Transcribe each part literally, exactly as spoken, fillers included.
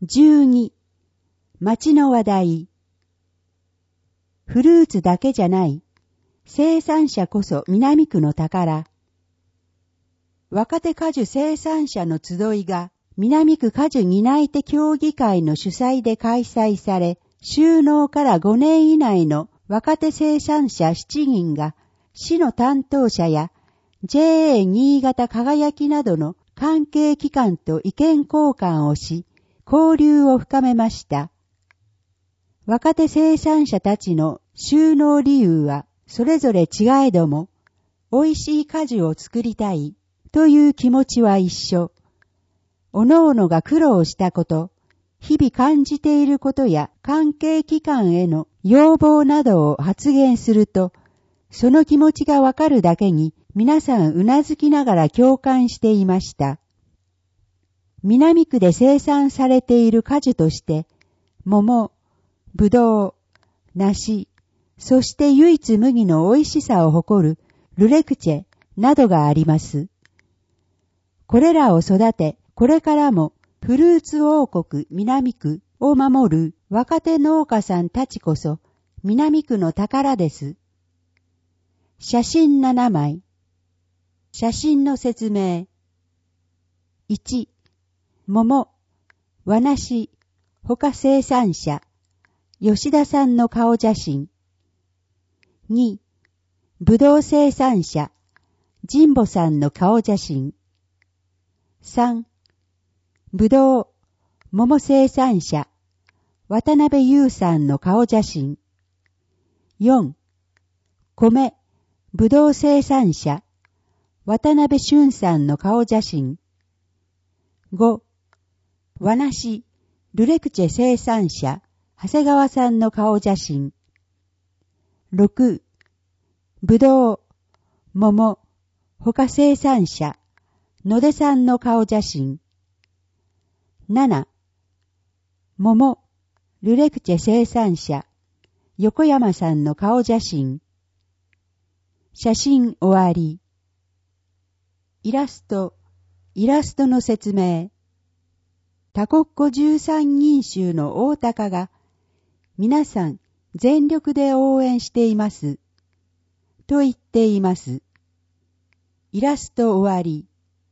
じゅうに、町の話題。フルーツだけじゃない。生産者こそ南区の宝。若手果樹生産者の集いが南区果樹担い手協議会の主催で開催され、就農からごねん以内の若手生産者しちにんが市の担当者や ジェーエー 新潟輝きなどの関係機関と意見交換をし、交流を深めました。若手生産者たちの就農理由はそれぞれ違えども、美味しい果樹を作りたいという気持ちは一緒。おのおのが苦労したこと、日々感じていることや関係機関への要望などを発言すると、その気持ちがわかるだけに皆さんうなずきながら共感していました。南区で生産されている果樹として、桃、ぶどう、梨、そして唯一無二の美味しさを誇るルレクチェなどがあります。これらを育て、これからもフルーツ王国南区を守る若手農家さんたちこそ南区の宝です。写真ななまい。写真の説明。いち、桃、和梨、他生産者、吉田さんの顔写真。に、ぶどう生産者、神保さんの顔写真。さん、ぶどう、桃生産者、渡辺優さんの顔写真。よん、米、ぶどう生産者、渡辺俊さんの顔写真。ご、和梨、ルレクチェ生産者、長谷川さんの顔写真。ろく、ぶどう、桃、他生産者、野出さんの顔写真。なな、桃、ルレクチェ生産者、横山さんの顔写真。写真終わり。イラスト、イラストの説明。タコッコじゅうさんにん衆の大高が、皆さん全力で応援しています。と言っています。イラスト終わり。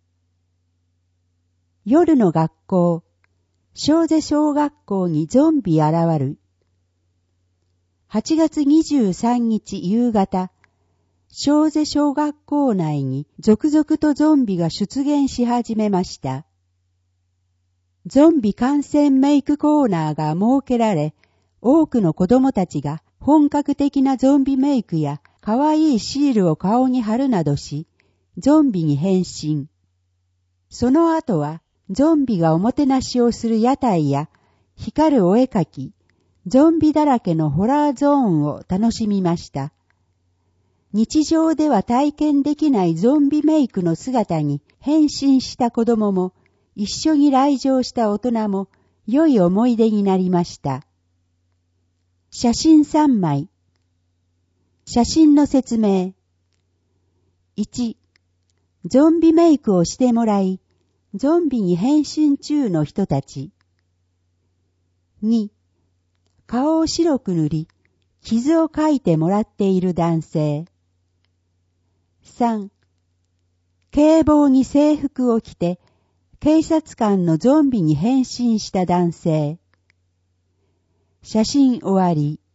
夜の学校、小瀬小学校にゾンビ現る。はちがつにじゅうさんにち夕方、小瀬小学校内に続々とゾンビが出現し始めました。ゾンビ観戦メイクコーナーが設けられ、多くの子供たちが本格的なゾンビメイクや可愛いシールを顔に貼るなどし、ゾンビに変身。その後は、ゾンビがおもてなしをする屋台や光るお絵かき、ゾンビだらけのホラーゾーンを楽しみました。日常では体験できないゾンビメイクの姿に変身した子供も、一緒に来場した大人も良い思い出になりました。写真さんまい。写真の説明。いち、ゾンビメイクをしてもらい、ゾンビに変身中の人たち。に、顔を白く塗り、傷をかいてもらっている男性。さん、警棒に制服を着て、警察官のゾンビに変身した男性。写真終わり。